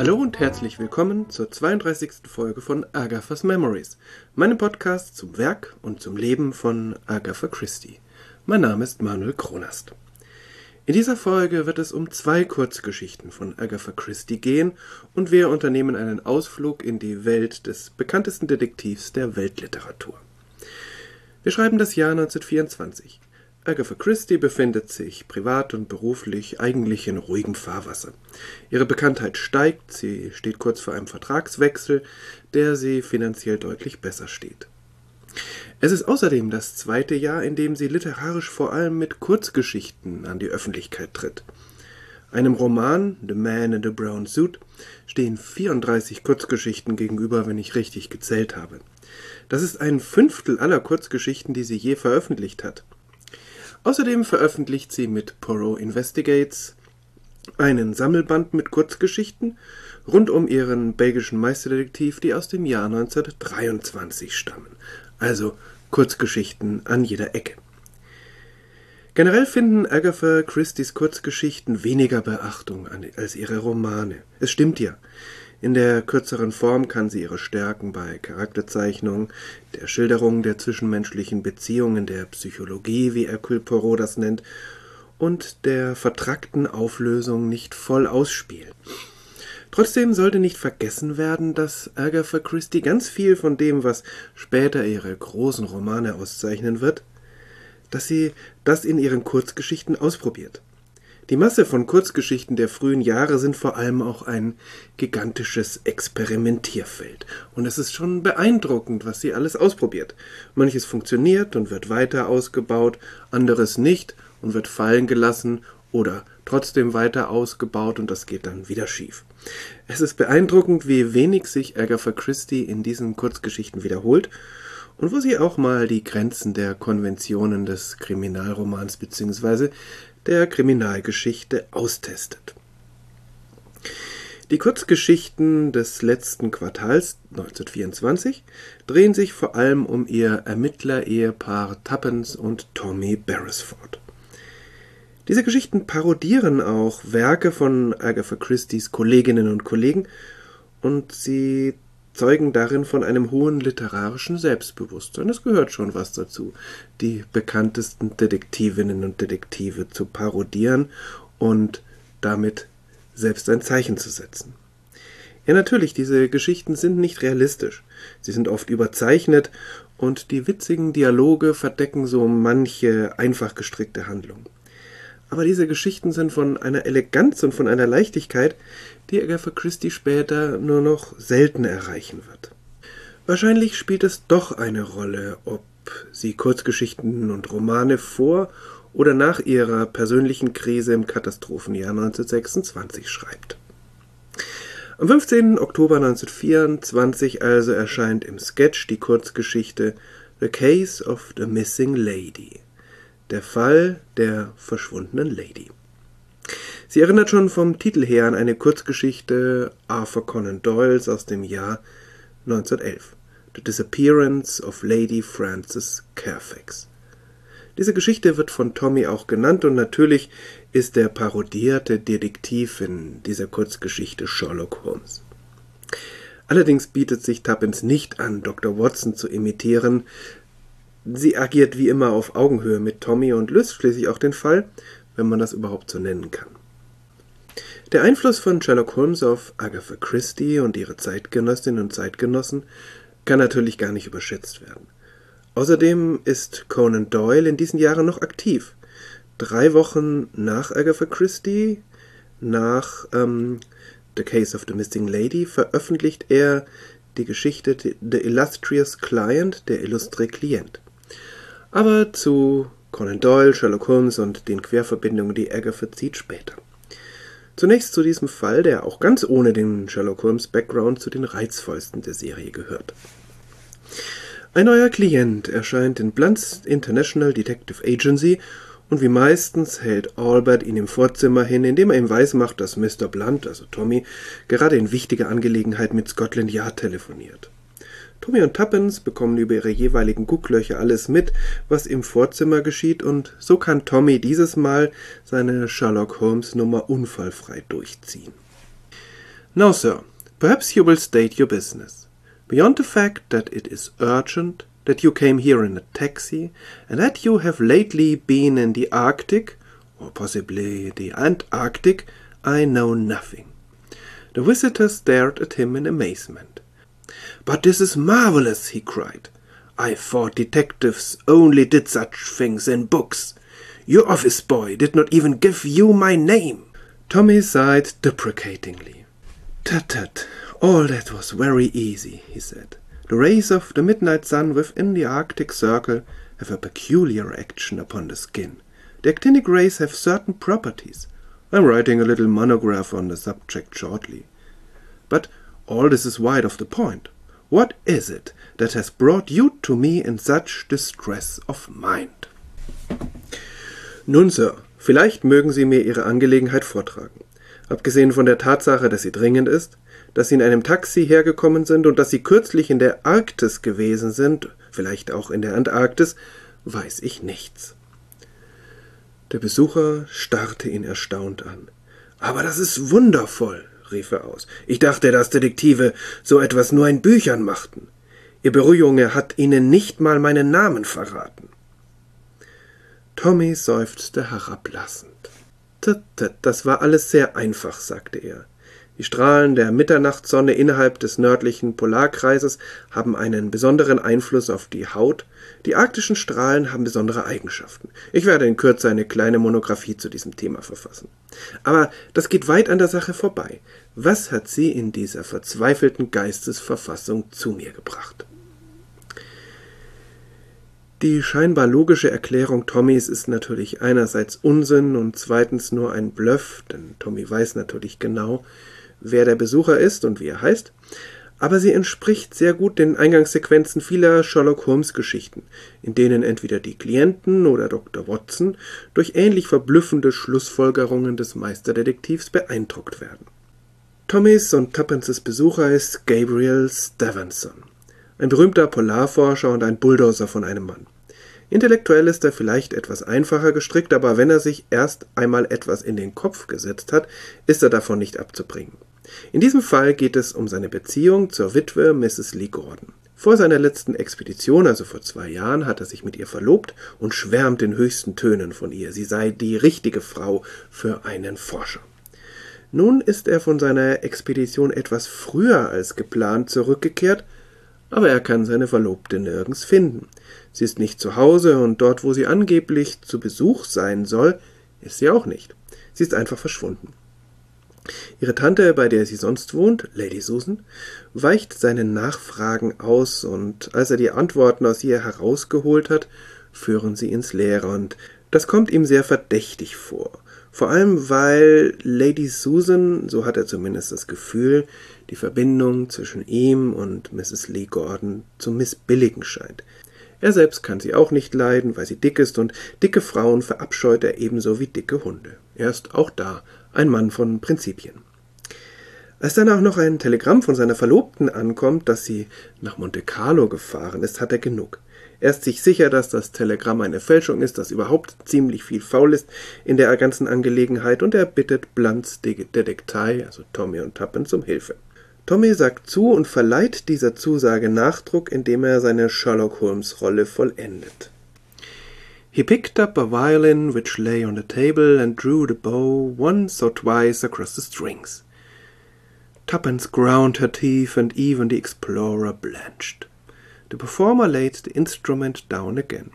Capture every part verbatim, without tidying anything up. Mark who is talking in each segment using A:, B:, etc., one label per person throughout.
A: Hallo und herzlich willkommen zur zweiunddreißigsten Folge von Agatha's Memories, meinem Podcast zum Werk und zum Leben von Agatha Christie. Mein Name ist Manuel Kronast. In dieser Folge wird es um zwei Kurzgeschichten von Agatha Christie gehen und wir unternehmen einen Ausflug in die Welt des bekanntesten Detektivs der Weltliteratur. Wir schreiben das Jahr neunzehnhundertvierundzwanzig. Agatha Christie befindet sich privat und beruflich eigentlich in ruhigem Fahrwasser. Ihre Bekanntheit steigt, sie steht kurz vor einem Vertragswechsel, der sie finanziell deutlich besser steht. Es ist außerdem das zweite Jahr, in dem sie literarisch vor allem mit Kurzgeschichten an die Öffentlichkeit tritt. Einem Roman, The Man in the Brown Suit, stehen vierunddreißig Kurzgeschichten gegenüber, wenn ich richtig gezählt habe. Das ist ein Fünftel aller Kurzgeschichten, die sie je veröffentlicht hat. Außerdem veröffentlicht sie mit Poirot Investigates einen Sammelband mit Kurzgeschichten rund um ihren belgischen Meisterdetektiv, die aus dem Jahr neunzehnhundertdreiundzwanzig stammen. Also Kurzgeschichten an jeder Ecke. Generell finden Agatha Christies Kurzgeschichten weniger Beachtung als ihre Romane. Es stimmt ja. In der kürzeren Form kann sie ihre Stärken bei Charakterzeichnung, der Schilderung der zwischenmenschlichen Beziehungen, der Psychologie, wie Hercule Poirot das nennt, und der vertrackten Auflösung nicht voll ausspielen. Trotzdem sollte nicht vergessen werden, dass Agatha Christie ganz viel von dem, was später ihre großen Romane auszeichnen wird, dass sie das in ihren Kurzgeschichten ausprobiert. Die Masse von Kurzgeschichten der frühen Jahre sind vor allem auch ein gigantisches Experimentierfeld. Und es ist schon beeindruckend, was sie alles ausprobiert. Manches funktioniert und wird weiter ausgebaut, anderes nicht und wird fallen gelassen oder trotzdem weiter ausgebaut und das geht dann wieder schief. Es ist beeindruckend, wie wenig sich Agatha Christie in diesen Kurzgeschichten wiederholt und wo sie auch mal die Grenzen der Konventionen des Kriminalromans bzw. der Kriminalgeschichte austestet. Die Kurzgeschichten des letzten Quartals neunzehnhundertvierundzwanzig drehen sich vor allem um ihr Ermittler-Ehepaar Tuppence und Tommy Beresford. Diese Geschichten parodieren auch Werke von Agatha Christies Kolleginnen und Kollegen und sie zeugen darin von einem hohen literarischen Selbstbewusstsein. Es gehört schon was dazu, die bekanntesten Detektivinnen und Detektive zu parodieren und damit selbst ein Zeichen zu setzen. Ja, natürlich, diese Geschichten sind nicht realistisch. Sie sind oft überzeichnet und die witzigen Dialoge verdecken so manche einfach gestrickte Handlung. Aber diese Geschichten sind von einer Eleganz und von einer Leichtigkeit, die Agatha Christie später nur noch selten erreichen wird. Wahrscheinlich spielt es doch eine Rolle, ob sie Kurzgeschichten und Romane vor oder nach ihrer persönlichen Krise im Katastrophenjahr neunzehnhundertsechsundzwanzig schreibt. Am fünfzehnten Oktober neunzehnhundertvierundzwanzig also erscheint im Sketch die Kurzgeschichte The Case of the Missing Lady. Der Fall der verschwundenen Lady. Sie erinnert schon vom Titel her an eine Kurzgeschichte Arthur Conan Doyles aus dem Jahr neunzehnhundertelf. The Disappearance of Lady Frances Carfax. Diese Geschichte wird von Tommy auch genannt und natürlich ist der parodierte Detektiv in dieser Kurzgeschichte Sherlock Holmes. Allerdings bietet sich Tuppence nicht an, Doktor Watson zu imitieren. Sie agiert wie immer auf Augenhöhe mit Tommy und löst schließlich auch den Fall, wenn man das überhaupt so nennen kann. Der Einfluss von Sherlock Holmes auf Agatha Christie und ihre Zeitgenössinnen und Zeitgenossen kann natürlich gar nicht überschätzt werden. Außerdem ist Conan Doyle in diesen Jahren noch aktiv. Drei Wochen nach Agatha Christie, nach ähm, The Case of the Missing Lady, veröffentlicht er die Geschichte The Illustrious Client, der illustre Klient. Aber zu Conan Doyle, Sherlock Holmes und den Querverbindungen, die Agatha zieht, später. Zunächst zu diesem Fall, der auch ganz ohne den Sherlock Holmes Background zu den reizvollsten der Serie gehört. Ein neuer Klient erscheint in Blunt's International Detective Agency und wie meistens hält Albert ihn im Vorzimmer hin, indem er ihm weismacht, dass Mister Blunt, also Tommy, gerade in wichtiger Angelegenheit mit Scotland Yard telefoniert. Tommy und Tuppence bekommen über ihre jeweiligen Gucklöcher alles mit, was im Vorzimmer geschieht, und so kann Tommy dieses Mal seine Sherlock Holmes Nummer unfallfrei durchziehen. Now, sir, perhaps you will state your business. Beyond the fact that it is urgent, that you came here in a taxi, and that you have lately been in the Arctic, or possibly the Antarctic, I know nothing." The visitor stared at him in amazement. "But this is marvelous," he cried. "I thought detectives only did such things in books. Your office boy did not even give you my name." Tommy sighed deprecatingly. "Tut tut, all that was very easy," he said. "The rays of the midnight sun within the Arctic Circle have a peculiar action upon the skin. The actinic rays have certain properties. I'm writing a little monograph on the subject shortly. But all this is wide of the point. What is it that has brought you to me in such distress of mind?" "Nun, Sir, vielleicht mögen Sie mir Ihre Angelegenheit vortragen. Abgesehen von der Tatsache, dass sie dringend ist, dass Sie in einem Taxi hergekommen sind und dass Sie kürzlich in der Arktis gewesen sind, vielleicht auch in der Antarktis, weiß ich nichts." Der Besucher starrte ihn erstaunt an. "Aber das ist wundervoll", rief er aus. "Ich dachte, dass Detektive so etwas nur in Büchern machten. Ihr Bürojunge hat Ihnen nicht mal meinen Namen verraten." Tommy seufzte herablassend. Tut, tut, das war alles sehr einfach, sagte er. Die Strahlen der Mitternachtssonne innerhalb des nördlichen Polarkreises haben einen besonderen Einfluss auf die Haut. Die arktischen Strahlen haben besondere Eigenschaften. Ich werde in Kürze eine kleine Monographie zu diesem Thema verfassen. Aber das geht weit an der Sache vorbei. Was hat Sie in dieser verzweifelten Geistesverfassung zu mir gebracht? Die scheinbar logische Erklärung Tommys ist natürlich einerseits Unsinn und zweitens nur ein Bluff, denn Tommy weiß natürlich genau, wer der Besucher ist und wie er heißt, aber sie entspricht sehr gut den Eingangssequenzen vieler Sherlock-Holmes-Geschichten, in denen entweder die Klienten oder Doktor Watson durch ähnlich verblüffende Schlussfolgerungen des Meisterdetektivs beeindruckt werden. Tommys und Tuppences Besucher ist Gabriel Stevenson, ein berühmter Polarforscher und ein Bulldozer von einem Mann. Intellektuell ist er vielleicht etwas einfacher gestrickt, aber wenn er sich erst einmal etwas in den Kopf gesetzt hat, ist er davon nicht abzubringen. In diesem Fall geht es um seine Beziehung zur Witwe Misses Lee Gordon. Vor seiner letzten Expedition, also vor zwei Jahren, hat er sich mit ihr verlobt und schwärmt in höchsten Tönen von ihr. Sie sei die richtige Frau für einen Forscher. Nun ist er von seiner Expedition etwas früher als geplant zurückgekehrt, aber er kann seine Verlobte nirgends finden. Sie ist nicht zu Hause und dort, wo sie angeblich zu Besuch sein soll, ist sie auch nicht. Sie ist einfach verschwunden. Ihre Tante, bei der sie sonst wohnt, Lady Susan, weicht seinen Nachfragen aus und als er die Antworten aus ihr herausgeholt hat, führen sie ins Leere und das kommt ihm sehr verdächtig vor. Vor allem, weil Lady Susan, so hat er zumindest das Gefühl, die Verbindung zwischen ihm und Misses Lee Gordon zu missbilligen scheint. Er selbst kann sie auch nicht leiden, weil sie dick ist, und dicke Frauen verabscheut er ebenso wie dicke Hunde. Er ist auch da ein Mann von Prinzipien. Als dann auch noch ein Telegramm von seiner Verlobten ankommt, dass sie nach Monte Carlo gefahren ist, hat er genug. Er ist sich sicher, dass das Telegramm eine Fälschung ist, dass überhaupt ziemlich viel faul ist in der ganzen Angelegenheit, und er bittet Blunts Detektei, also Tommy und Tuppence, um Hilfe. Tommy sagt zu und verleiht dieser Zusage Nachdruck, indem er seine Sherlock-Holmes-Rolle vollendet. He picked up a violin which lay on the table and drew the bow once or twice across the strings. Tuppence ground her teeth and even the explorer blanched. The performer laid the instrument down again.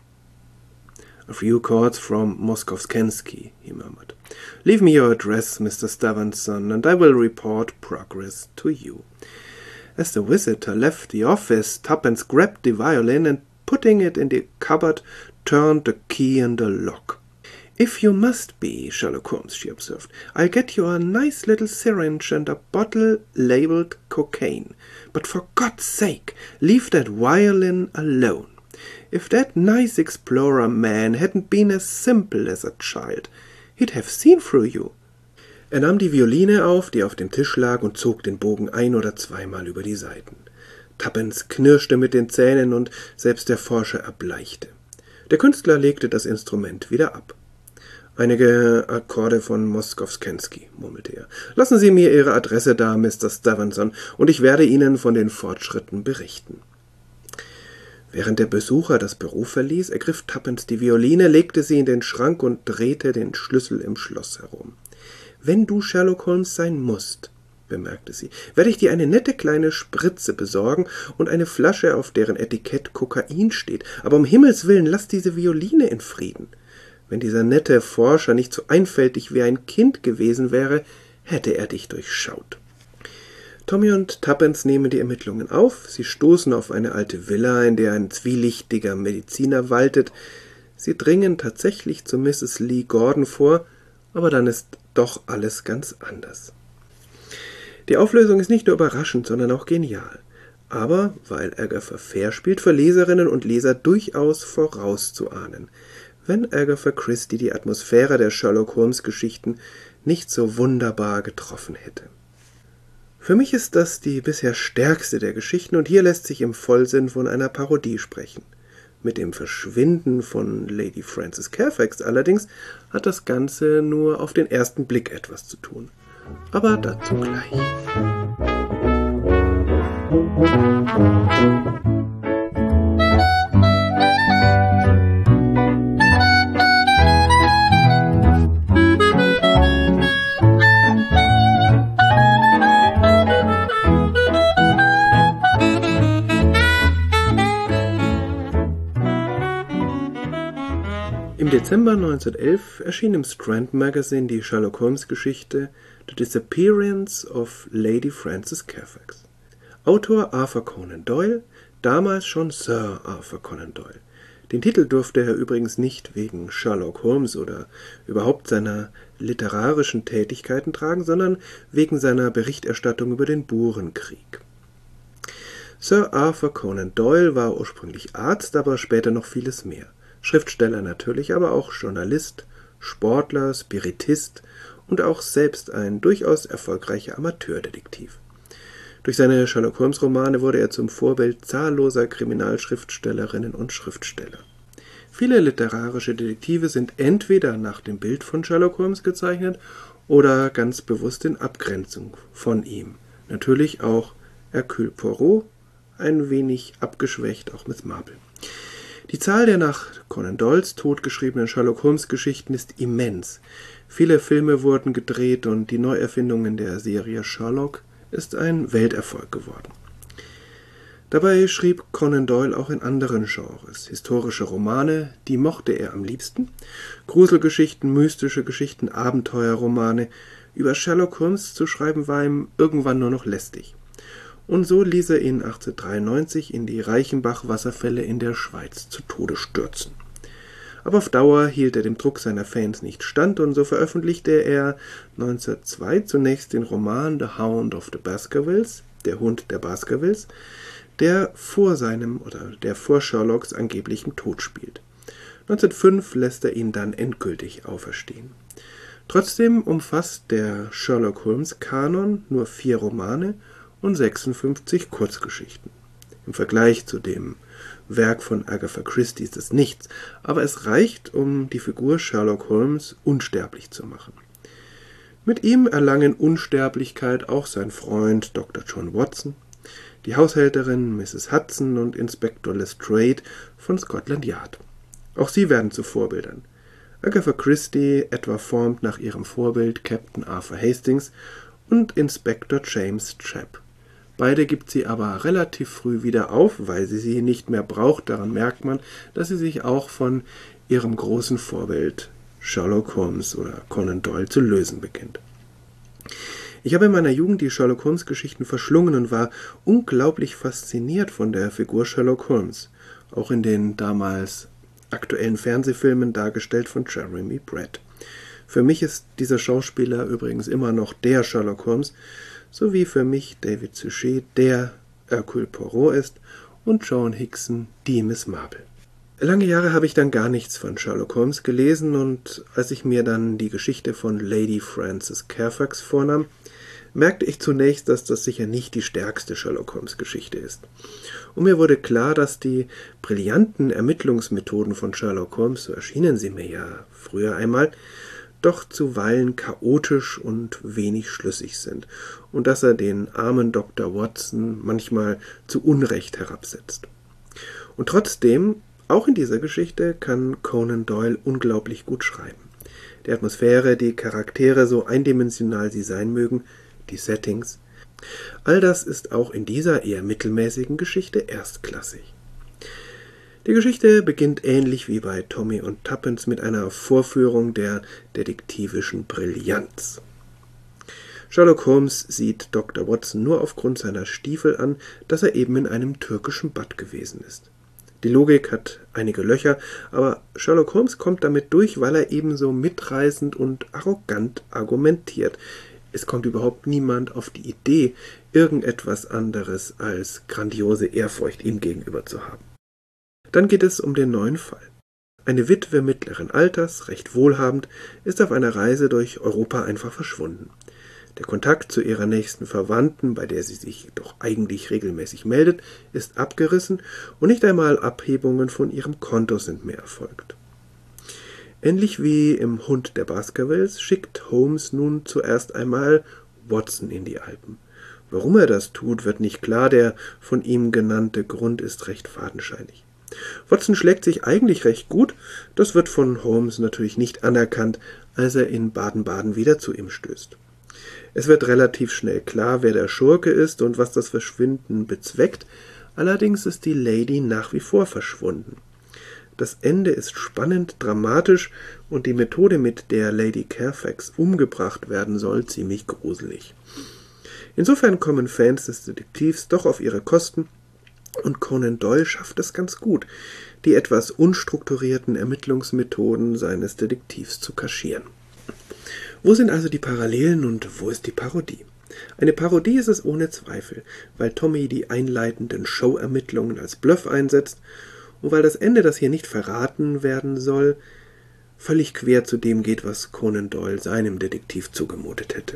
A: "A few chords from Moskowskensky," he murmured. "Leave me your address, Mister Stevenson, and I will report progress to you." As the visitor left the office, Tuppence grabbed the violin and, putting it in the cupboard, turned the key in the lock. "If you must be Sherlock Holmes," she observed, "I'll get you a nice little syringe and a bottle labeled cocaine. But for God's sake, leave that violin alone. If that nice explorer man hadn't been as simple as a child, he'd have seen through you." Er nahm die Violine auf, die auf dem Tisch lag, und zog den Bogen ein- oder zweimal über die Saiten. Tuppence knirschte mit den Zähnen und selbst der Forscher erbleichte. Der Künstler legte das Instrument wieder ab. »Einige Akkorde von Moskowskensky«, murmelte er. »Lassen Sie mir Ihre Adresse da, Mister Stevenson, und ich werde Ihnen von den Fortschritten berichten.« Während der Besucher das Büro verließ, ergriff Tuppence die Violine, legte sie in den Schrank und drehte den Schlüssel im Schloss herum. »Wenn du Sherlock Holmes sein musst«, bemerkte sie, »werde ich dir eine nette kleine Spritze besorgen und eine Flasche, auf deren Etikett Kokain steht. Aber um Himmels willen, lass diese Violine in Frieden. Wenn dieser nette Forscher nicht so einfältig wie ein Kind gewesen wäre, hätte er dich durchschaut.« Tommy und Tuppence nehmen die Ermittlungen auf. Sie stoßen auf eine alte Villa, in der ein zwielichtiger Mediziner waltet. Sie dringen tatsächlich zu Misses Lee Gordon vor, aber dann ist doch alles ganz anders. Die Auflösung ist nicht nur überraschend, sondern auch genial. Aber, weil Agatha fair spielt, für Leserinnen und Leser durchaus vorauszuahnen, wenn Agatha Christie die Atmosphäre der Sherlock-Holmes-Geschichten nicht so wunderbar getroffen hätte. Für mich ist das die bisher stärkste der Geschichten, und hier lässt sich im Vollsinn von einer Parodie sprechen. Mit dem Verschwinden von Lady Frances Carfax allerdings hat das Ganze nur auf den ersten Blick etwas zu tun. Aber dazu gleich. Im Dezember neunzehnhundertelf erschien im Strand Magazine die Sherlock-Holmes-Geschichte The Disappearance of Lady Frances Carfax. Autor Arthur Conan Doyle, damals schon Sir Arthur Conan Doyle. Den Titel durfte er übrigens nicht wegen Sherlock Holmes oder überhaupt seiner literarischen Tätigkeiten tragen, sondern wegen seiner Berichterstattung über den Burenkrieg. Sir Arthur Conan Doyle war ursprünglich Arzt, aber später noch vieles mehr. Schriftsteller natürlich, aber auch Journalist, Sportler, Spiritist und auch selbst ein durchaus erfolgreicher Amateurdetektiv. Durch seine Sherlock-Holmes-Romane wurde er zum Vorbild zahlloser Kriminalschriftstellerinnen und Schriftsteller. Viele literarische Detektive sind entweder nach dem Bild von Sherlock Holmes gezeichnet oder ganz bewusst in Abgrenzung von ihm. Natürlich auch Hercule Poirot, ein wenig abgeschwächt auch Miss Marple. Die Zahl der nach Conan Doyles Tod geschriebenen Sherlock-Holmes-Geschichten ist immens. Viele Filme wurden gedreht und die Neuerfindung in der Serie Sherlock ist ein Welterfolg geworden. Dabei schrieb Conan Doyle auch in anderen Genres. Historische Romane, die mochte er am liebsten, Gruselgeschichten, mystische Geschichten, Abenteuerromane. Über Sherlock Holmes zu schreiben war ihm irgendwann nur noch lästig. Und so ließ er ihn achtzehnhundertdreiundneunzig in die Reichenbach-Wasserfälle in der Schweiz zu Tode stürzen. Aber auf Dauer hielt er dem Druck seiner Fans nicht stand, und so veröffentlichte er neunzehnhundertzwei zunächst den Roman The Hound of the Baskervilles, der Hund der Baskervilles, der vor seinem oder der vor Sherlocks angeblichem Tod spielt. neunzehnhundertfünf lässt er ihn dann endgültig auferstehen. Trotzdem umfasst der Sherlock-Holmes-Kanon nur vier Romane und sechsundfünfzig Kurzgeschichten. Im Vergleich zu dem Werk von Agatha Christie ist es nichts, aber es reicht, um die Figur Sherlock Holmes unsterblich zu machen. Mit ihm erlangen Unsterblichkeit auch sein Freund Doktor John Watson, die Haushälterin Misses Hudson und Inspektor Lestrade von Scotland Yard. Auch sie werden zu Vorbildern. Agatha Christie etwa formt nach ihrem Vorbild Captain Arthur Hastings und Inspektor James Trapp. Beide gibt sie aber relativ früh wieder auf, weil sie sie nicht mehr braucht. Daran merkt man, dass sie sich auch von ihrem großen Vorbild Sherlock Holmes oder Conan Doyle zu lösen beginnt. Ich habe in meiner Jugend die Sherlock Holmes Geschichten verschlungen und war unglaublich fasziniert von der Figur Sherlock Holmes, auch in den damals aktuellen Fernsehfilmen dargestellt von Jeremy Brett. Für mich ist dieser Schauspieler übrigens immer noch der Sherlock Holmes, so wie für mich David Suchet der Hercule Poirot ist und Joan Hickson die Miss Marple. Lange Jahre habe ich dann gar nichts von Sherlock Holmes gelesen, und als ich mir dann die Geschichte von Lady Frances Carfax vornahm, merkte ich zunächst, dass das sicher nicht die stärkste Sherlock-Holmes-Geschichte ist. Und mir wurde klar, dass die brillanten Ermittlungsmethoden von Sherlock Holmes, so erschienen sie mir ja früher einmal, doch zuweilen chaotisch und wenig schlüssig sind und dass er den armen Doktor Watson manchmal zu Unrecht herabsetzt. Und trotzdem, auch in dieser Geschichte, kann Conan Doyle unglaublich gut schreiben. Die Atmosphäre, die Charaktere, so eindimensional sie sein mögen, die Settings, all das ist auch in dieser eher mittelmäßigen Geschichte erstklassig. Die Geschichte beginnt ähnlich wie bei Tommy und Tuppence mit einer Vorführung der detektivischen Brillanz. Sherlock Holmes sieht Doktor Watson nur aufgrund seiner Stiefel an, dass er eben in einem türkischen Bad gewesen ist. Die Logik hat einige Löcher, aber Sherlock Holmes kommt damit durch, weil er ebenso mitreißend und arrogant argumentiert. Es kommt überhaupt niemand auf die Idee, irgendetwas anderes als grandiose Ehrfurcht ihm gegenüber zu haben. Dann geht es um den neuen Fall. Eine Witwe mittleren Alters, recht wohlhabend, ist auf einer Reise durch Europa einfach verschwunden. Der Kontakt zu ihrer nächsten Verwandten, bei der sie sich doch eigentlich regelmäßig meldet, ist abgerissen und nicht einmal Abhebungen von ihrem Konto sind mehr erfolgt. Ähnlich wie im Hund der Baskervilles schickt Holmes nun zuerst einmal Watson in die Alpen. Warum er das tut, wird nicht klar, der von ihm genannte Grund ist recht fadenscheinig. Watson schlägt sich eigentlich recht gut, das wird von Holmes natürlich nicht anerkannt, als er in Baden-Baden wieder zu ihm stößt. Es wird relativ schnell klar, wer der Schurke ist und was das Verschwinden bezweckt, allerdings ist die Lady nach wie vor verschwunden. Das Ende ist spannend, dramatisch und die Methode, mit der Lady Carfax umgebracht werden soll, ziemlich gruselig. Insofern kommen Fans des Detektivs doch auf ihre Kosten und Conan Doyle schafft es ganz gut, die etwas unstrukturierten Ermittlungsmethoden seines Detektivs zu kaschieren. Wo sind also die Parallelen und wo ist die Parodie? Eine Parodie ist es ohne Zweifel, weil Tommy die einleitenden Show-Ermittlungen als Bluff einsetzt und weil das Ende, das hier nicht verraten werden soll, völlig quer zu dem geht, was Conan Doyle seinem Detektiv zugemutet hätte.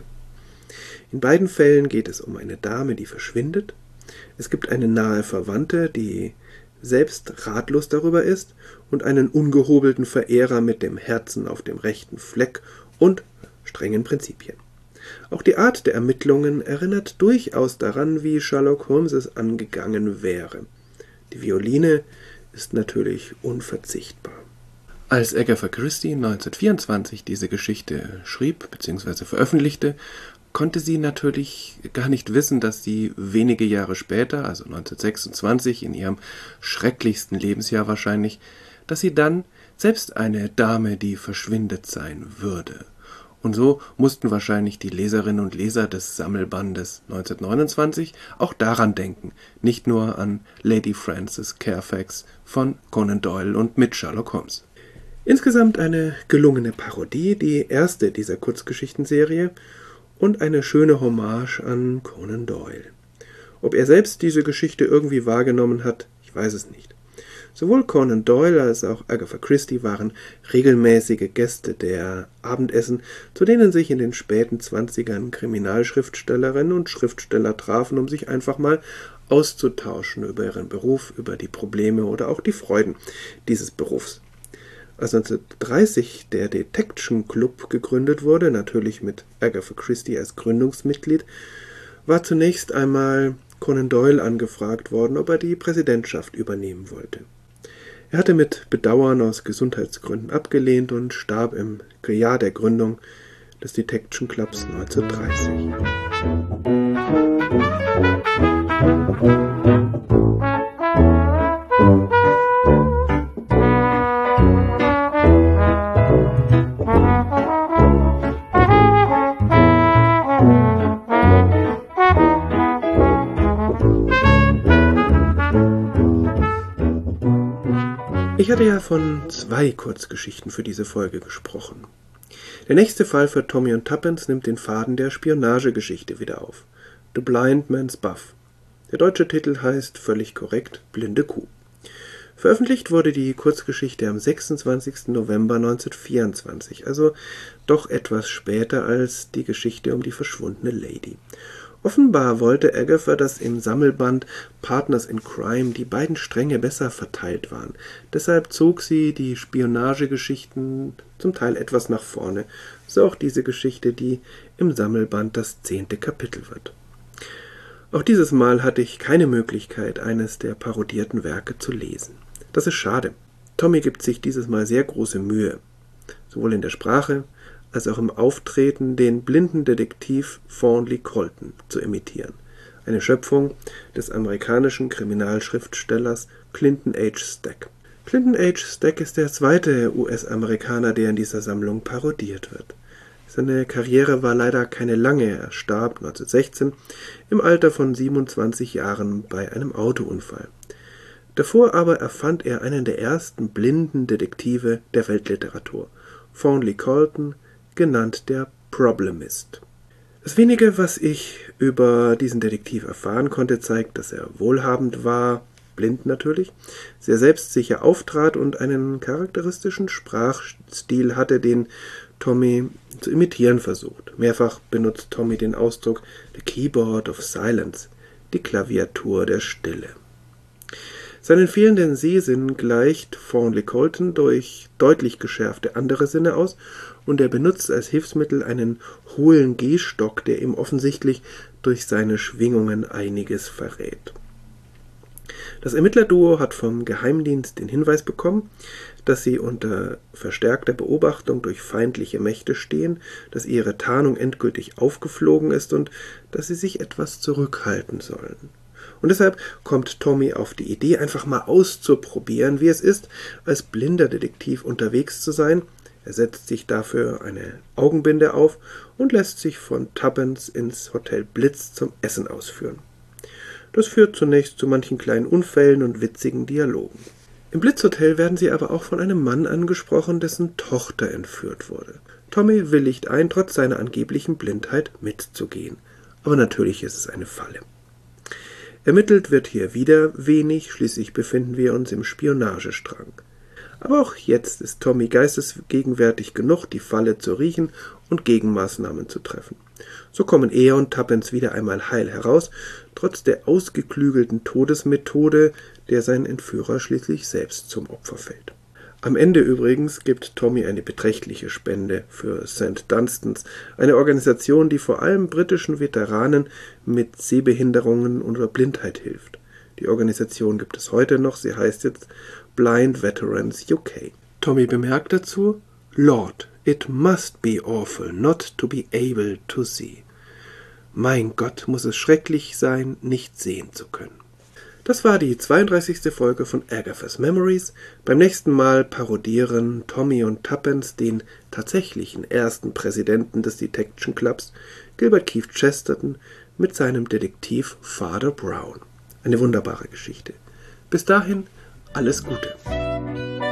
A: In beiden Fällen geht es um eine Dame, die verschwindet. Es gibt eine nahe Verwandte, die selbst ratlos darüber ist, und einen ungehobelten Verehrer mit dem Herzen auf dem rechten Fleck und strengen Prinzipien. Auch die Art der Ermittlungen erinnert durchaus daran, wie Sherlock Holmes es angegangen wäre. Die Violine ist natürlich unverzichtbar. Als Agatha Christie neunzehnhundertvierundzwanzig diese Geschichte schrieb bzw. veröffentlichte, konnte sie natürlich gar nicht wissen, dass sie wenige Jahre später, also neunzehnhundertsechsundzwanzig, in ihrem schrecklichsten Lebensjahr wahrscheinlich, dass sie dann selbst eine Dame, die verschwindet sein würde. Und so mussten wahrscheinlich die Leserinnen und Leser des Sammelbandes neunzehnhundertneunundzwanzig auch daran denken, nicht nur an Lady Frances Carfax von Conan Doyle und mit Sherlock Holmes. Insgesamt eine gelungene Parodie, die erste dieser Kurzgeschichtenserie und eine schöne Hommage an Conan Doyle. Ob er selbst diese Geschichte irgendwie wahrgenommen hat, ich weiß es nicht. Sowohl Conan Doyle als auch Agatha Christie waren regelmäßige Gäste der Abendessen, zu denen sich in den späten Zwanzigern Kriminalschriftstellerinnen und Schriftsteller trafen, um sich einfach mal auszutauschen über ihren Beruf, über die Probleme oder auch die Freuden dieses Berufs. Als neunzehnhundertdreißig der Detection Club gegründet wurde, natürlich mit Agatha Christie als Gründungsmitglied, war zunächst einmal Conan Doyle angefragt worden, ob er die Präsidentschaft übernehmen wollte. Er hatte mit Bedauern aus Gesundheitsgründen abgelehnt und starb im Jahr der Gründung des Detection Clubs neunzehnhundertdreißig. Ich hatte ja von zwei Kurzgeschichten für diese Folge gesprochen. Der nächste Fall für Tommy und Tuppence nimmt den Faden der Spionagegeschichte wieder auf. The Blind Man's Buff. Der deutsche Titel heißt völlig korrekt Blinde Kuh. Veröffentlicht wurde die Kurzgeschichte am sechsundzwanzigsten November neunzehnhundertvierundzwanzig, also doch etwas später als die Geschichte um die verschwundene Lady. Offenbar wollte Agatha, dass im Sammelband Partners in Crime die beiden Stränge besser verteilt waren. Deshalb zog sie die Spionagegeschichten zum Teil etwas nach vorne, so auch diese Geschichte, die im Sammelband das zehnte Kapitel wird. Auch dieses Mal hatte ich keine Möglichkeit, eines der parodierten Werke zu lesen. Das ist schade. Tommy gibt sich dieses Mal sehr große Mühe, sowohl in der Sprache als auch im Auftreten, den blinden Detektiv Thornley Colton zu imitieren, eine Schöpfung des amerikanischen Kriminalschriftstellers Clinton H. Stack. Clinton H. Stack ist der zweite U S-Amerikaner, der in dieser Sammlung parodiert wird. Seine Karriere war leider keine lange, er starb neunzehnhundertsechzehn im Alter von siebenundzwanzig Jahren bei einem Autounfall. Davor aber erfand er einen der ersten blinden Detektive der Weltliteratur, Thornley Colton, genannt der Problemist. Das wenige, was ich über diesen Detektiv erfahren konnte, zeigt, dass er wohlhabend war, blind natürlich, sehr selbstsicher auftrat und einen charakteristischen Sprachstil hatte, den Tommy zu imitieren versucht. Mehrfach benutzt Tommy den Ausdruck „the keyboard of silence", die Klaviatur der Stille. Seinen fehlenden Sehsinn gleicht Thornley Colton durch deutlich geschärfte andere Sinne aus und er benutzt als Hilfsmittel einen hohlen Gehstock, der ihm offensichtlich durch seine Schwingungen einiges verrät. Das Ermittlerduo hat vom Geheimdienst den Hinweis bekommen, dass sie unter verstärkter Beobachtung durch feindliche Mächte stehen, dass ihre Tarnung endgültig aufgeflogen ist und dass sie sich etwas zurückhalten sollen. Und deshalb kommt Tommy auf die Idee, einfach mal auszuprobieren, wie es ist, als blinder Detektiv unterwegs zu sein. Er setzt sich dafür eine Augenbinde auf und lässt sich von Tuppence ins Hotel Blitz zum Essen ausführen. Das führt zunächst zu manchen kleinen Unfällen und witzigen Dialogen. Im Blitzhotel werden sie aber auch von einem Mann angesprochen, dessen Tochter entführt wurde. Tommy willigt ein, trotz seiner angeblichen Blindheit mitzugehen. Aber natürlich ist es eine Falle. Ermittelt wird hier wieder wenig, schließlich befinden wir uns im Spionagestrang. Aber auch jetzt ist Tommy geistesgegenwärtig genug, die Falle zu riechen und Gegenmaßnahmen zu treffen. So kommen er und Tuppence wieder einmal heil heraus, trotz der ausgeklügelten Todesmethode, der sein Entführer schließlich selbst zum Opfer fällt. Am Ende übrigens gibt Tommy eine beträchtliche Spende für Sankt Dunstans, eine Organisation, die vor allem britischen Veteranen mit Sehbehinderungen oder Blindheit hilft. Die Organisation gibt es heute noch, sie heißt jetzt Blind Veterans U K. Tommy bemerkt dazu: Lord, it must be awful not to be able to see. Mein Gott, muss es schrecklich sein, nicht sehen zu können. Das war die zweiunddreißigste Folge von Agatha's Memories. Beim nächsten Mal parodieren Tommy und Tuppence den tatsächlichen ersten Präsidenten des Detection Clubs, Gilbert Keith Chesterton, mit seinem Detektiv Father Brown. Eine wunderbare Geschichte. Bis dahin, alles Gute.